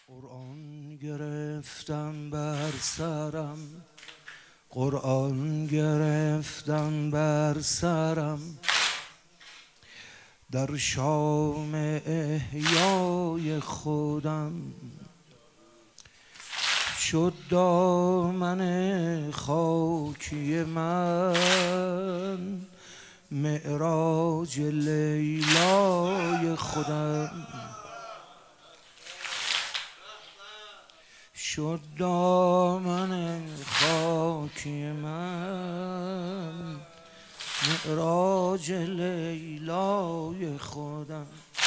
قرآن گرفتم بر سرم، قرآن گرفتم بر سرم، در شام احیای خودم شد دامن خاکی من، معراج لیلای خودم شد دامن خاکی من، معراج لیلای خودم.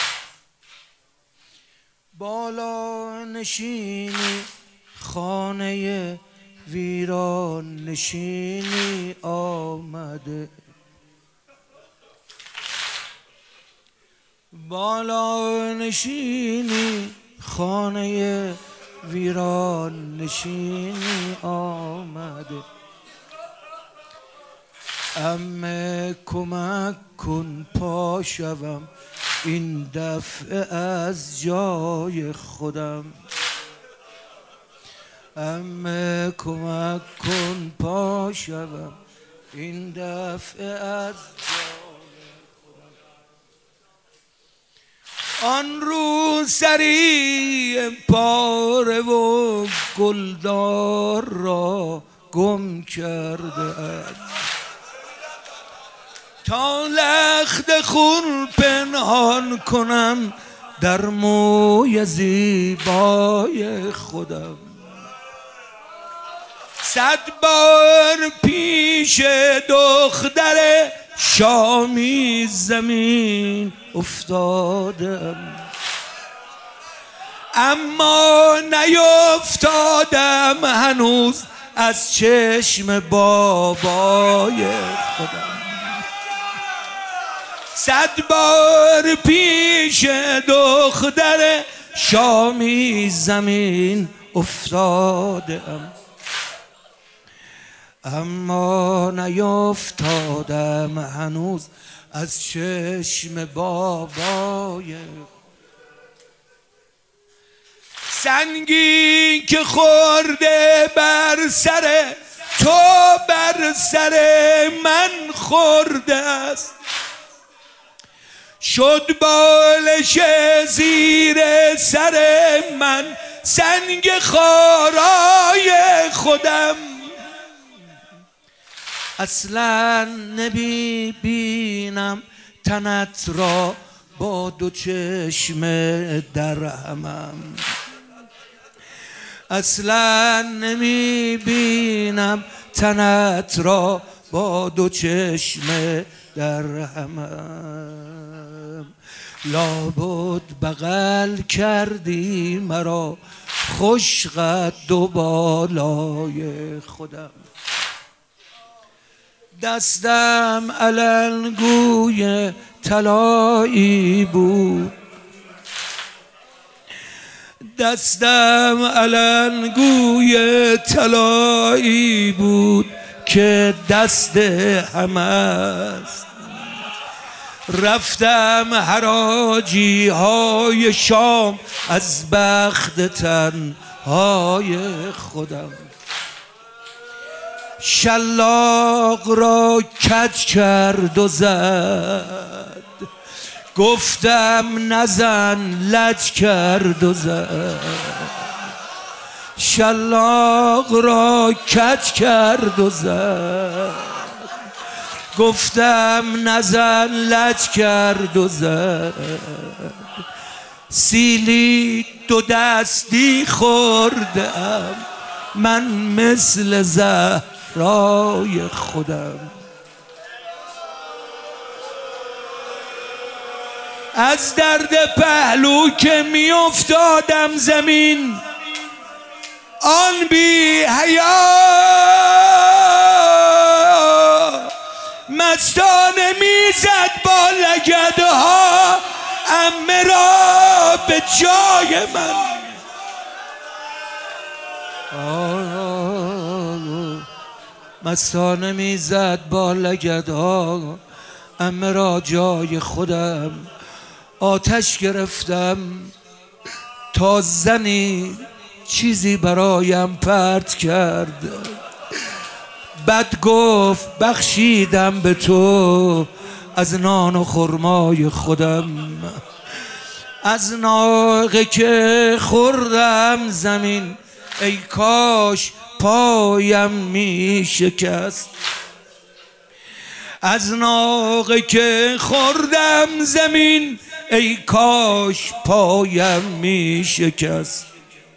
بالا نشینی خانه ویران نشینی آمده، بالا نشینی خانه ویران نشینی آمده. عمه کمک کن پا شوم این دفعه از جای خودم، عمه کمک کن پا شوم این دفعه از جای خودم. آن روز سری پاره و گلدار را گم کرده ام، تا لخت خون پنهان کنم در موی زیبای خودم. 100 بار پیش دختر شامی زمین افتادم، اما نیفتادم هنوز از چشم بابای خودم. 100 بار پیش دختر شامی زمین افتادم، اما نیفتادم هنوز از چشم بابای. سنگی که خورده بر سر تو بر سر من خورده است، شد بالش زیر سر من سنگ خارای خودم. اصلا نمیبینم تنت را با 2 چشم در همم، اصلا نمیبینم تنت را با 2 چشم در همم. لابد بغل کردی مرا خوش قد و بالای خودم. دستم علنگوی طلایی بود، دستم علنگوی طلایی بود که دست همه است. رفتم حراجی های شام از بخت تنهای خودم، شلاق را کج کرد و زد، گفتم نزن لج کرد و زد. شلاق را کج کرد و زد، گفتم نزن لج کرد و زد. سیلی 2 دستی خوردم من مثل زهرای خودم. از درد پهلو که می افتادم زمین، آن بی حیا مستانه می زد با لگدها عمه را به جای من. مستانه می زد با لگدها عمه را جای خودم. آتش گرفتم تا زنی چیزی برایم پرت کرد، بد گفت بخشیدم به تو از نان و خرمای خودم. از ناقه که خوردم زمین ای کاش پایم می شکست. از ناقه که خوردم زمین ای کاش پایم می شکست.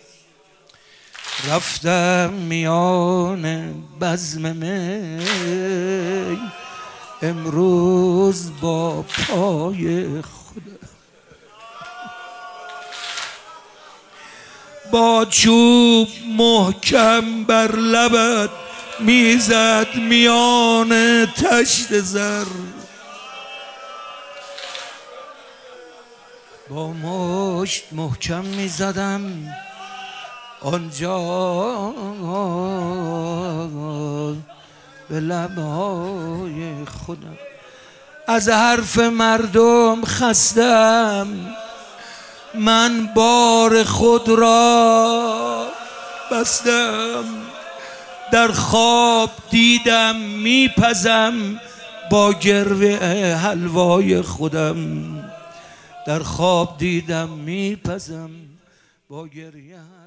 رفتم میان بزم می امروز با پای خودم، با چوب محکم بر لبت میزد میان تشت زر، با مشت محکم میزدم آنجا به لبهای خودم. از حرف مردم خستم من بار خود را بستم، در خواب دیدم میپزم با گرو حلوای خودم، در خواب دیدم میپزم با گریه